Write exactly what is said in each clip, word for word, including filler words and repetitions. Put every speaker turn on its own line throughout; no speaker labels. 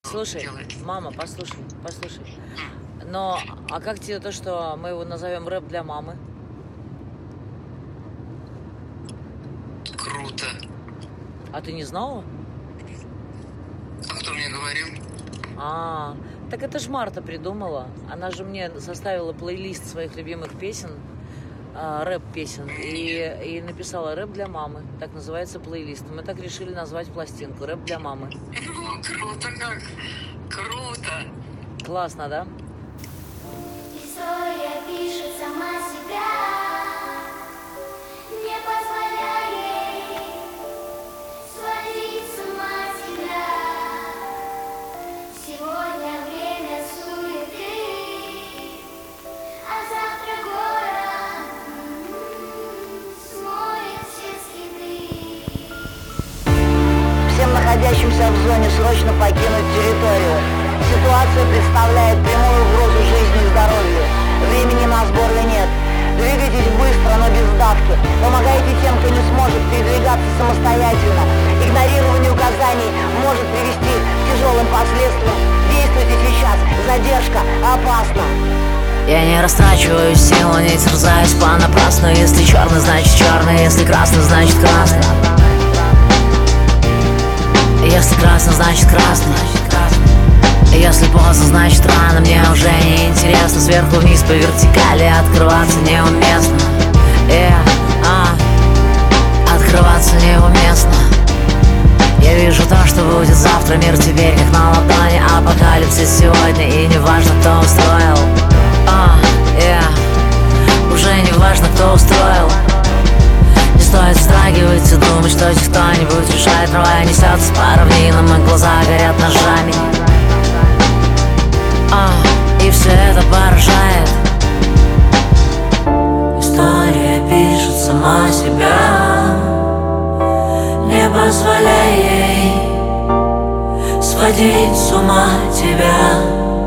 Слушай,
делает.
мама, послушай, послушай. Но, а как тебе то, что мы его назовем рэп для мамы?
Круто.
А ты не знала?
А кто мне говорил?
А, так это ж Марта придумала. Она же мне составила плейлист своих любимых песен, а, рэп-песен, и, и написала рэп для мамы. Так называется плейлист. Мы так решили назвать пластинку рэп для мамы.
Ну, круто как. Круто.
Классно, да?
История пишет сама себя, не позволяя ей сводить с ума тебя. Сегодня время суеты, а завтра город смоет все следы.
Всем находящимся в зоне срочно покинуть территорию. Ситуация представляет прямую угрозу жизни и здоровью. Времени на сборы нет. Двигайтесь быстро, но без давки. Помогайте тем, кто не сможет передвигаться самостоятельно. Игнорирование указаний может привести к тяжелым последствиям. Действуйте сейчас. Задержка опасна.
Я не растрачиваю силу, не терзаюсь понапрасну. Если черный, значит черный, если красный, значит красный. Если красный, значит красный. Если поздно, значит рано. Мне уже не интересно. Сверху вниз по вертикали открываться неуместно. Yeah, а, открываться неуместно. Я вижу то, что будет завтра. Мир теперь как на ладони. Апокалипсис сегодня, и не важно, кто устроил. А, yeah, уже не важно, кто устроил. Не стоит вздрагивать и думать, что здесь кто-нибудь решает. Трава несется по равнинам, и глаза горят ножами. А, и все это поражает. История пишет сама себя, не позволяй ей сводить с ума тебя.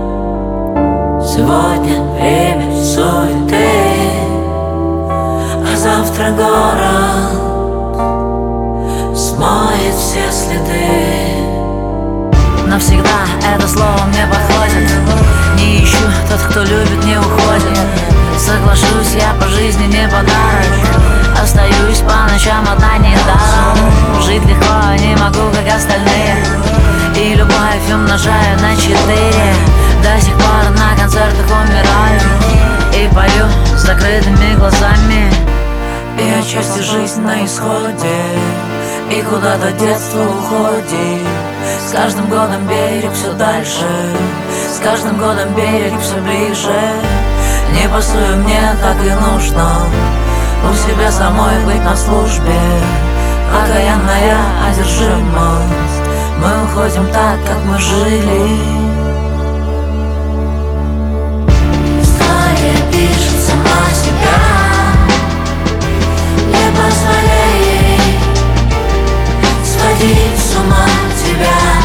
Сегодня время суеты, а завтра город смоет все следы. Навсегда это слово мне подходит. Не ищу, тот, кто любит, не уходит. Соглашусь, я по жизни не подарок. Остаюсь по ночам одна недаром. Жить легко не могу, как остальные. И любовь умножаю на четыре. До сих пор на концертах умираю и пою с закрытыми глазами. И отчасти жизнь на исходе, и куда-то детство уходит. С каждым годом берег все дальше, с каждым годом берег все ближе. Не пасую, мне так и нужно у себя самой быть на службе. Окаянная одержимость, мы уходим так, как мы жили.
История пишет сама себя, не позволяй ей сводить с ума тебя.